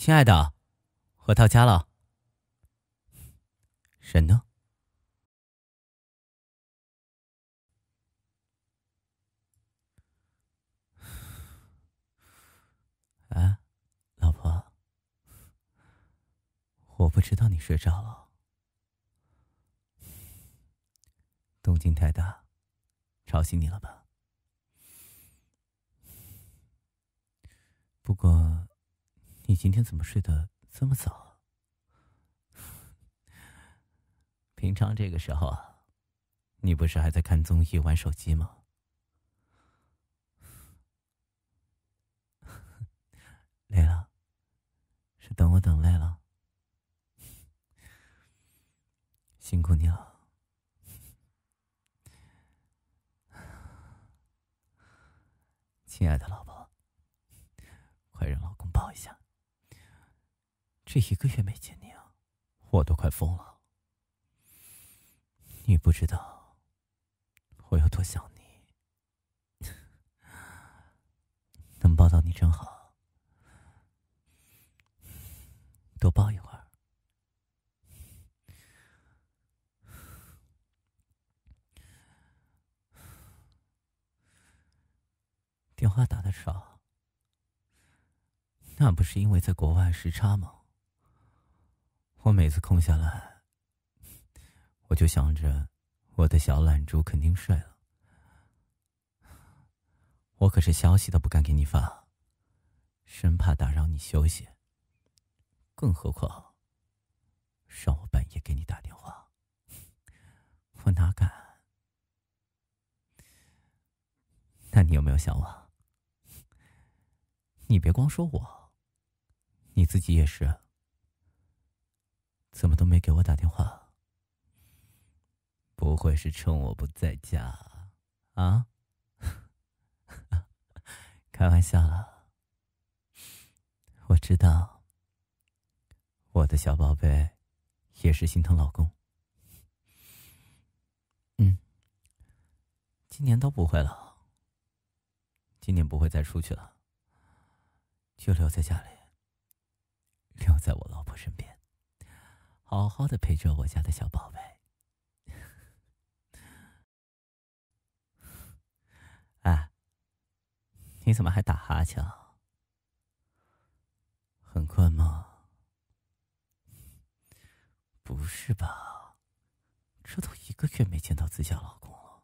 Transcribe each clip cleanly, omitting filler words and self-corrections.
亲爱的，我到家了。人呢？哎，老婆，我不知道你睡着了，动静太大，吵醒你了吧？不过，你今天怎么睡得这么早啊？平常这个时候啊，你不是还在看综艺、玩手机吗？累了？是等我等累了？辛苦你了。亲爱的老婆，快让老公抱一下。这1个月没见你啊，我都快疯了。你不知道我有多想你，能抱到你真好，多抱一会儿。电话打得少，那不是因为在国外时差吗？我每次空下来，我就想着我的小懒猪肯定睡了，我可是消息都不敢给你发，生怕打扰你休息。更何况让我半夜给你打电话，我哪敢？那你有没有想我？你别光说我，你自己也是，怎么都没给我打电话？不会是趁我不在家啊？开玩笑了，我知道，我的小宝贝也是心疼老公。今年都不会了，今年不会再出去了，就留在家里，留在我老婆身边，好好的陪着我家的小宝贝。哎，你怎么还打哈欠啊？很困吗？不是吧，这都1个月没见到自家老公了，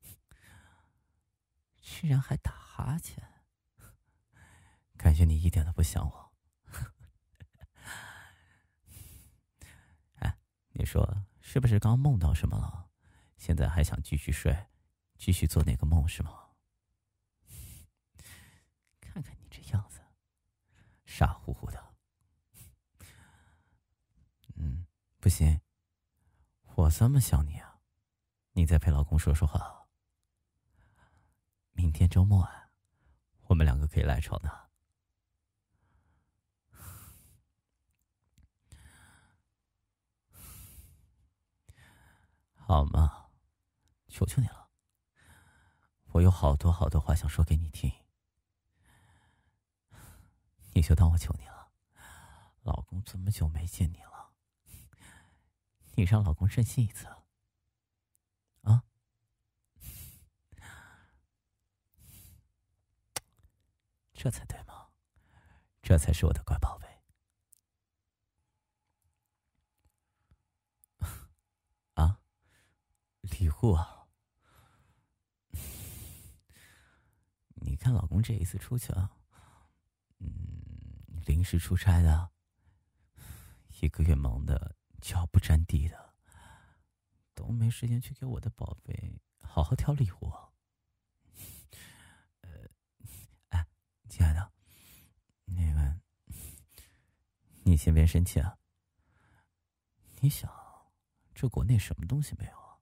居然还打哈欠，感觉你一点都不想我。哎，你说是不是刚梦到什么了？现在还想继续睡，继续做那个梦是吗？看看你这样子，傻乎乎的。不行，我这么想你啊，你再陪老公说说话。明天周末啊，我们2个可以赖床的。好嘛，求求你了，我有好多好多话想说给你听，你就当我求你了。老公这么久没见你了，你让老公任性一次啊？这才对嘛，这才是我的乖宝贝。啊，礼物啊？你看老公这一次出去啊，临时出差的，1个月忙的脚不沾地的，都没时间去给我的宝贝好好挑礼物。哎，亲爱的，那个，你先别生气啊。你想，这国内什么东西没有啊？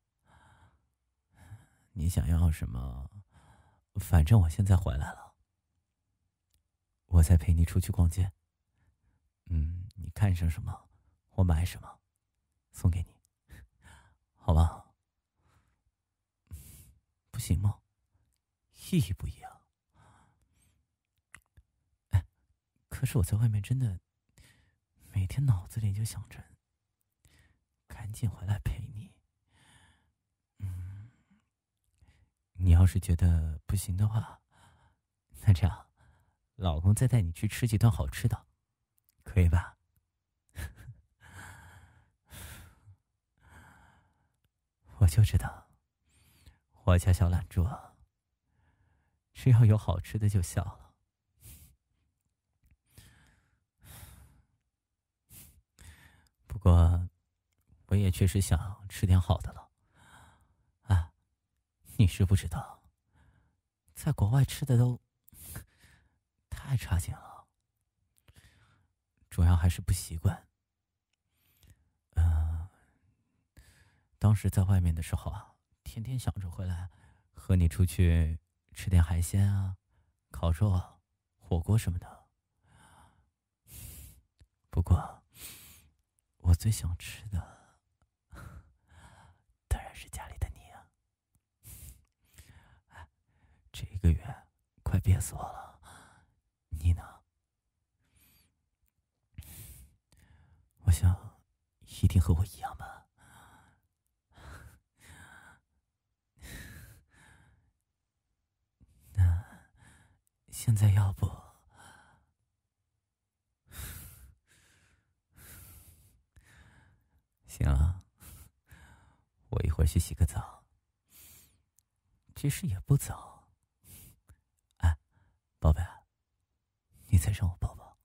你想要什么？反正我现在回来了，我再陪你出去逛街。你看上什么，我买什么，送给你，好不好？不行吗？意义不一样。哎，可是我在外面真的天脑子里就想着赶紧回来陪你。你要是觉得不行的话，那这样，老公再带你去吃几顿好吃的，可以吧？我就知道，我家小懒猪啊，只要有好吃的就笑了。不过，我也确实想吃点好的了。啊，你是不知道，在国外吃的都太差劲了，主要还是不习惯。当时在外面的时候啊，天天想着回来和你出去吃点海鲜啊、烤肉啊、火锅什么的。不过，我最想吃的当然是家里的你啊！这一个月快憋死我了，你呢？我想一定和我一样吧。那现在要不行啊，我一会儿去洗个澡。其实也不早。哎，宝贝，你再让我抱抱。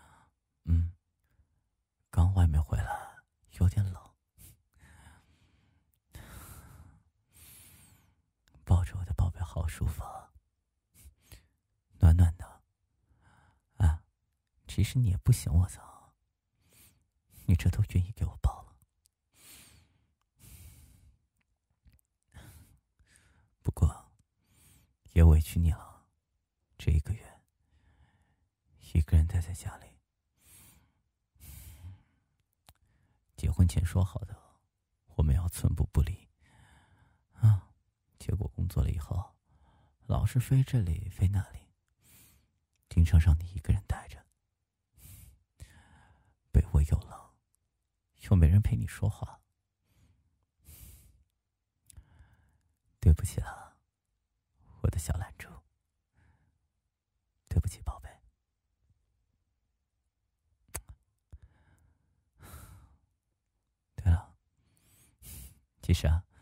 刚外面回来，有点冷。抱着我的宝贝好舒服啊，暖暖的。啊，其实你也不嫌我脏，你这都愿意给我抱了。不过，也委屈你了，这一个月一个人待在家里。结婚前说好的，我们要寸步不离。结果工作了以后，老是飞这里飞那里，经常让你一个人待着，被窝又冷，又没人陪你说话。对不起了，我的小懒猪。对不起，宝贝。对了，其实啊，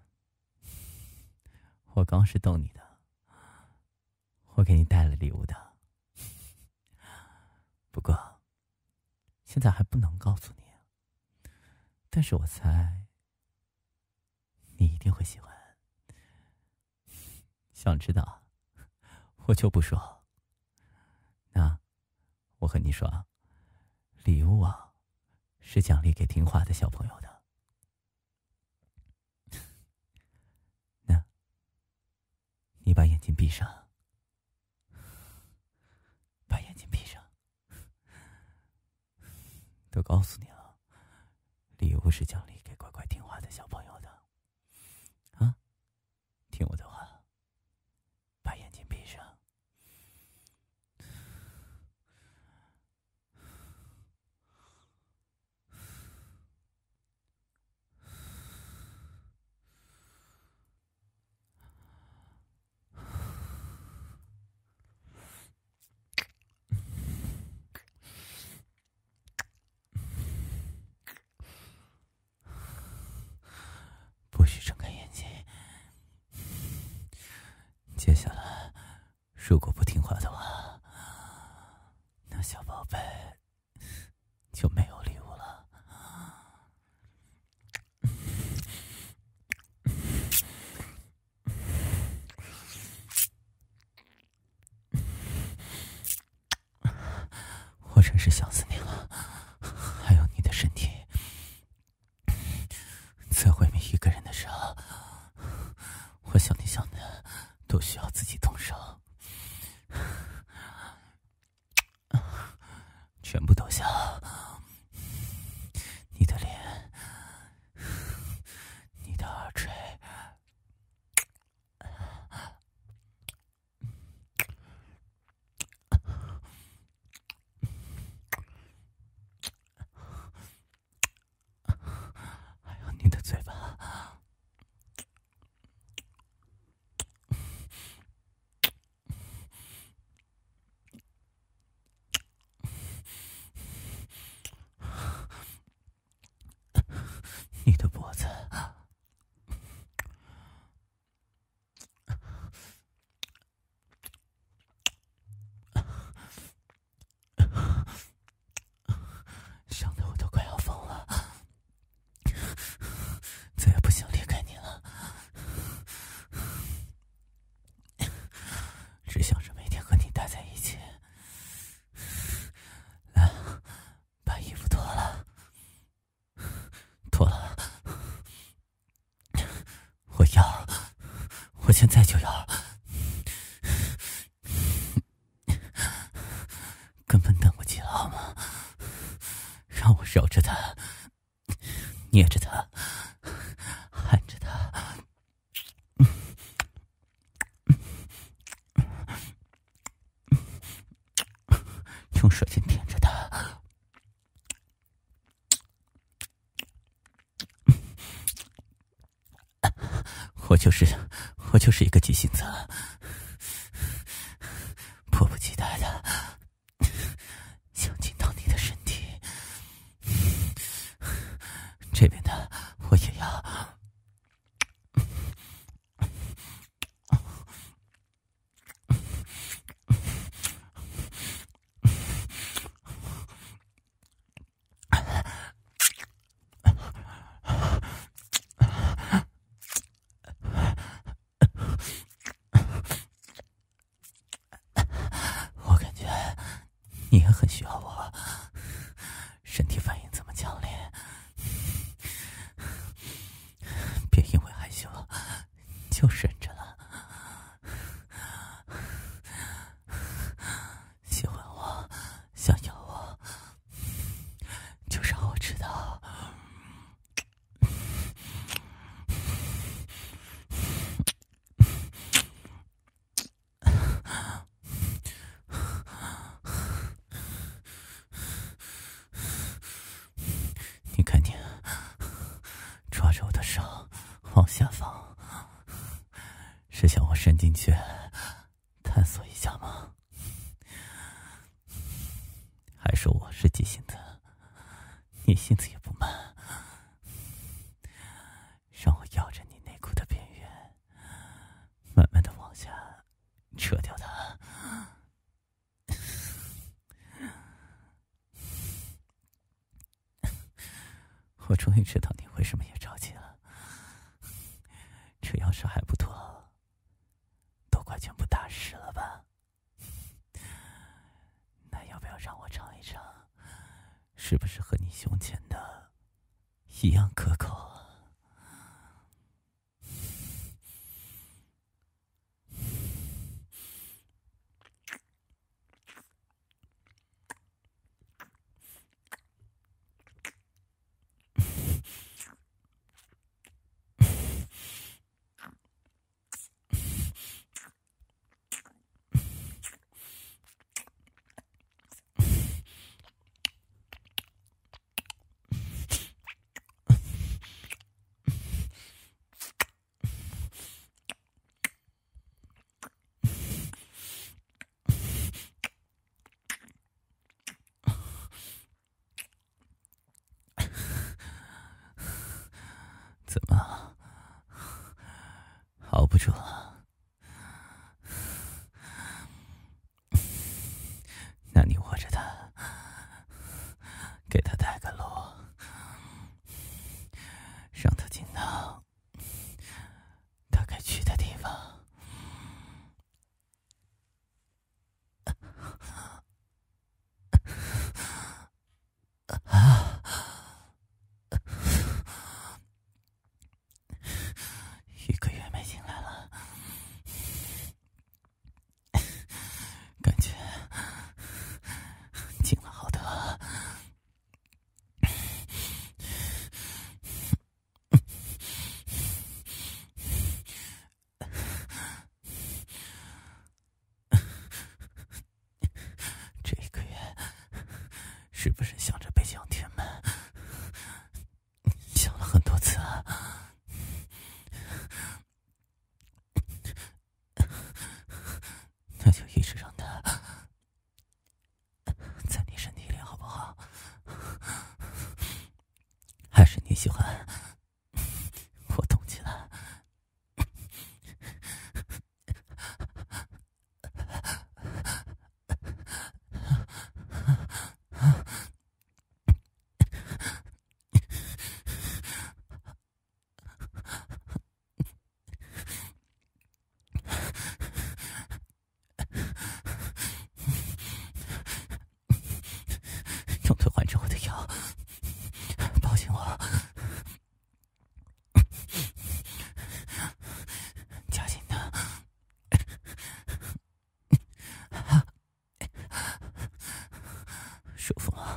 我刚是逗你的，我给你带了礼物的。不过，现在还不能告诉你，但是我猜你一定会喜欢。想知道，我就不说。那我和你说啊，礼物啊，是奖励给听话的小朋友的。那，你把眼睛闭上，把眼睛闭上。都告诉你了，礼物是奖励给乖乖听话的小朋友的。啊，听我的话，把眼睛闭上。不许睁开眼睛。接下来，如果不听话的话，那小宝贝就没有礼物了。我真是想死你了，还有你的身体。在外面一个人的时候，我想你想的都需要自己动手，全部都想。你的脸，你的耳垂， 现在就要，根本等不及了好吗？让我揉着他，捏着他，含着他，用舌尖舔着他。我就是一个急性子，迫不及待的想进到你的身体。这边的我也要。我感觉你也很需要我，身体反应这么强烈，别因为害羞就忍着了。喜欢我，想要我，就让我知道。你看你抓着我的手往下放，是想我伸进去探索一下吗？还说我是急性子，你性子也不慢，让我咬着你内裤的边缘，慢慢的往下扯掉它。我终于知道你为什么也着急了，这要是还不妥，都快全部打湿了吧？那要不要让我尝一尝，是不是和你胸前的一样可口啊？怎么，熬不住了？那你握着它，给它带个路，让它进到它该去的地方。1个月没进来了，感觉进了好多。这1个月是不是想着北疆天门，想了很多次啊？那就一直让他在你身体里好不好？还是你喜欢我动起来？用腿环着我的腰，抱紧我，夹紧的， 舒服吗？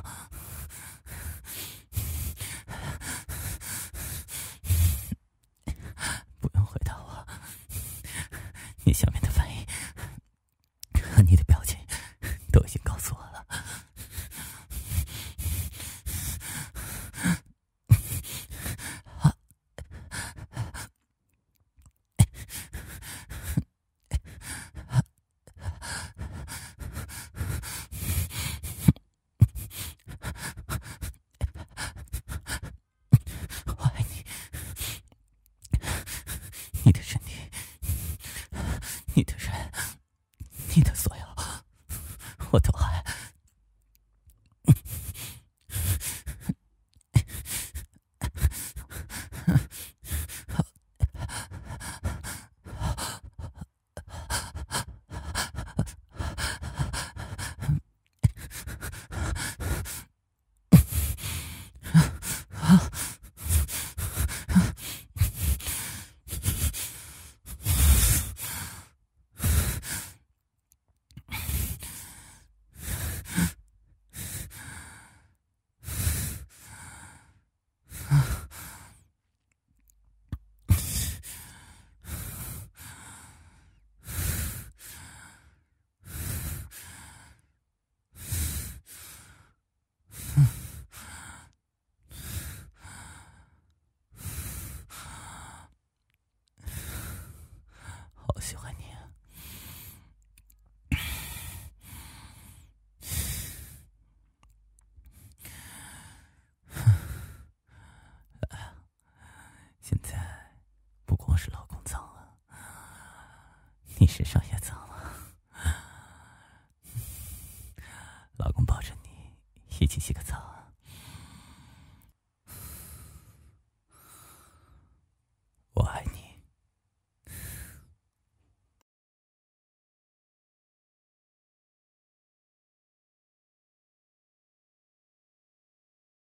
不用回答我，你下面的反应和你的表情都已经告诉我了。我爱你，你的身体，你的人，你的所有，我都爱。好喜欢你啊！现在不光是老公脏了，你身上也脏了。老公抱着你一起洗个澡。